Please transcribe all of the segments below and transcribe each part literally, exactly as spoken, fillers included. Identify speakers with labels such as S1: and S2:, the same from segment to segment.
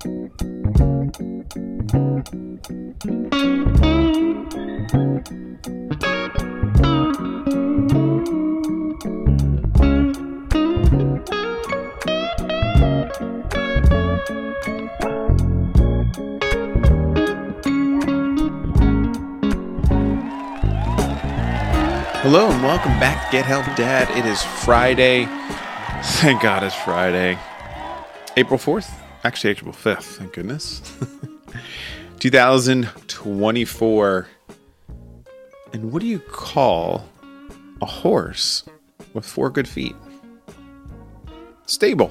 S1: Hello and welcome back to Get Help Dad. It is Friday. Thank God it's Friday. April fourth? Actually, April fifth. Thank goodness. two thousand twenty-four. And what do you call a horse with four good feet? Stable.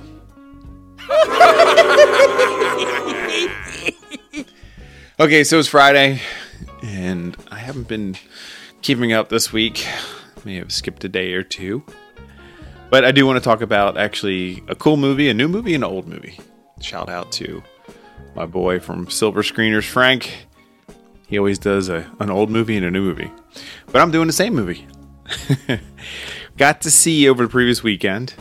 S1: Okay, so it's Friday, and I haven't been keeping up this week. May have skipped a day or two. But I do want to talk about actually a cool movie, a new movie, and an old movie. Shout out to my boy from Silver Screeners, Frank. He always does a, an old movie and a new movie. But I'm doing the same movie. Got to see over the previous weekend.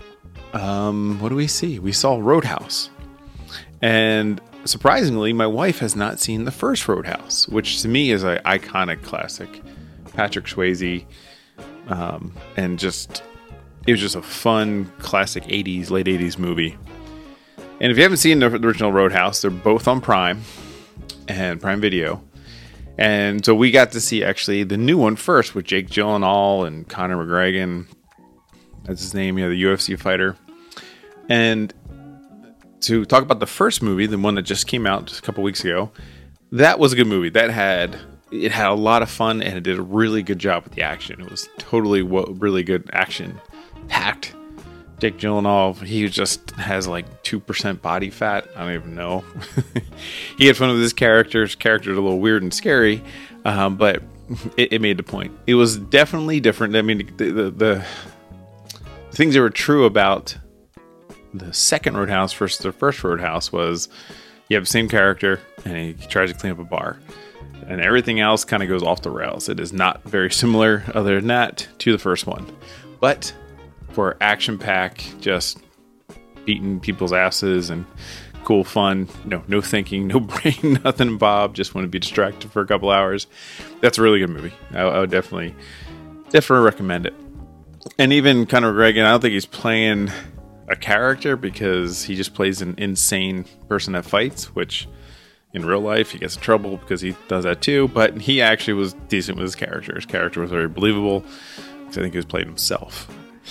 S1: Um, what do we see? We saw Roadhouse. And surprisingly, my wife has not seen the first Roadhouse, which to me is an iconic classic. Patrick Swayze, um, and just it was just a fun classic eighties, late eighties movie. And if you haven't seen the original Roadhouse, they're both on Prime and Prime Video. And so we got to see actually the new one first with Jake Gyllenhaal and Conor McGregor. That's his name, you know, the U F C fighter. And to talk about the first movie, the one that just came out just a couple weeks ago, that was a good movie. That had It had a lot of fun, and it did a really good job with the action. It was totally really good action packed. Jake Gyllenhaal, he just has like two percent body fat. I don't even know. He had fun with his character. His character's a little weird and scary, um, but it, it made the point. It was definitely different. I mean, the, the, the things that were true about the second Roadhouse versus the first Roadhouse was you have the same character, and he tries to clean up a bar. And everything else kind of goes off the rails. It is not very similar, other than that, to the first one. But for action pack, just beating people's asses and cool fun, no, no thinking, no brain, nothing, Bob. Just want to be distracted for a couple hours. That's a really good movie. I, I would definitely, definitely recommend it. And even Conor McGregor, I don't think he's playing a character because he just plays an insane person that fights, which in real life, he gets in trouble because he does that too, but he actually was decent with his character. His character was very believable because I think he was playing himself.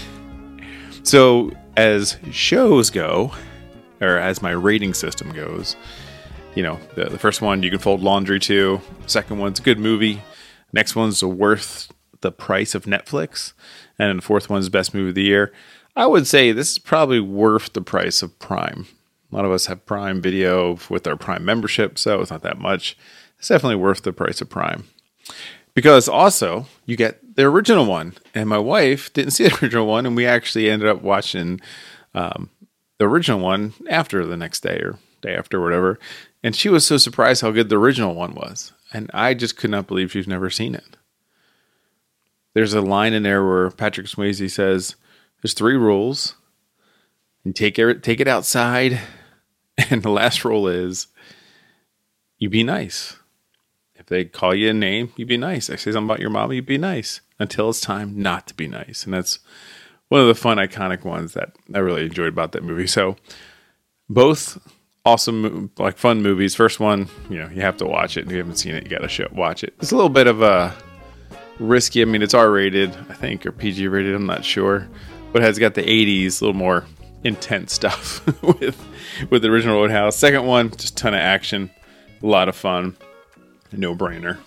S1: So, as shows go, or as my rating system goes, you know, the, the first one you can fold laundry to. The second one's a good movie. Next one's worth the price of Netflix. And then the fourth one's best movie of the year. I would say this is probably worth the price of Prime. A lot of us have Prime Video with our Prime membership, so it's not that much. It's definitely worth the price of Prime. Because also, you get the original one. And my wife didn't see the original one, and we actually ended up watching um, the original one after the next day or day after, whatever. And she was so surprised how good the original one was. And I just could not believe she's never seen it. There's a line in there where Patrick Swayze says, there's three rules. And take it, take it outside. And the last rule is, you be nice. If they call you a name, you be nice. They say something about your mom, you be nice. Until it's time not to be nice. And that's one of the fun, iconic ones that I really enjoyed about that movie. So, both awesome, like fun movies. First one, you know, you have to watch it. If you haven't seen it, you got to watch it. It's a little bit of a risky. I mean, it's R rated, I think, or P G rated. I'm not sure. But it has got the eighties, a little more intense stuff with with the original Roadhouse. Second one, just a ton of action, a lot of fun, no brainer.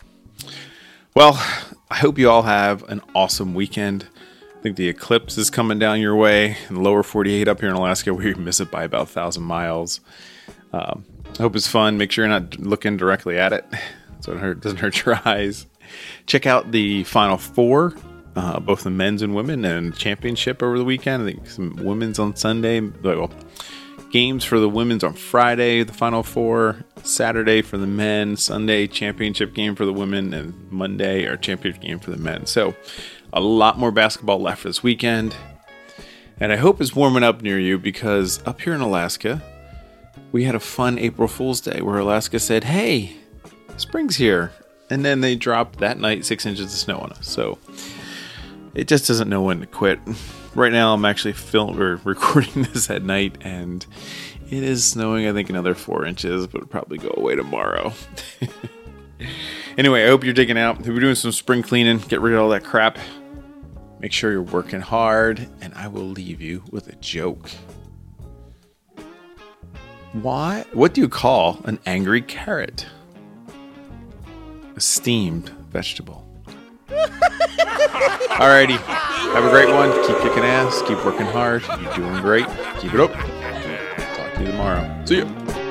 S1: Well, I hope you all have an awesome weekend. I think the eclipse is coming down your way in the lower forty-eight up here in Alaska. We miss it by about a thousand miles. Um, I hope it's fun. Make sure you're not looking directly at it so it hurt, doesn't hurt your eyes. Check out the Final Four. Uh, both the men's and women, and championship over the weekend. I think some women's on Sunday. Well, games for the women's on Friday, the Final Four. Saturday for the men. Sunday, championship game for the women. And Monday, our championship game for the men. So, a lot more basketball left this weekend. And I hope it's warming up near you, because up here in Alaska, we had a fun April Fool's Day where Alaska said, hey, spring's here. And then they dropped that night six inches of snow on us. So it just doesn't know when to quit. Right now I'm actually film or recording this at night, and it is snowing, I think, another four inches, but it'll probably go away tomorrow. Anyway, I hope you're digging out. We're doing some spring cleaning. Get rid of all that crap. Make sure you're working hard, and I will leave you with a joke. Why? What do you call an angry carrot? A steamed vegetable. Alrighty. Have a great one. Keep kicking ass. Keep working hard. You're doing great. Keep it up. Talk to you tomorrow. See ya.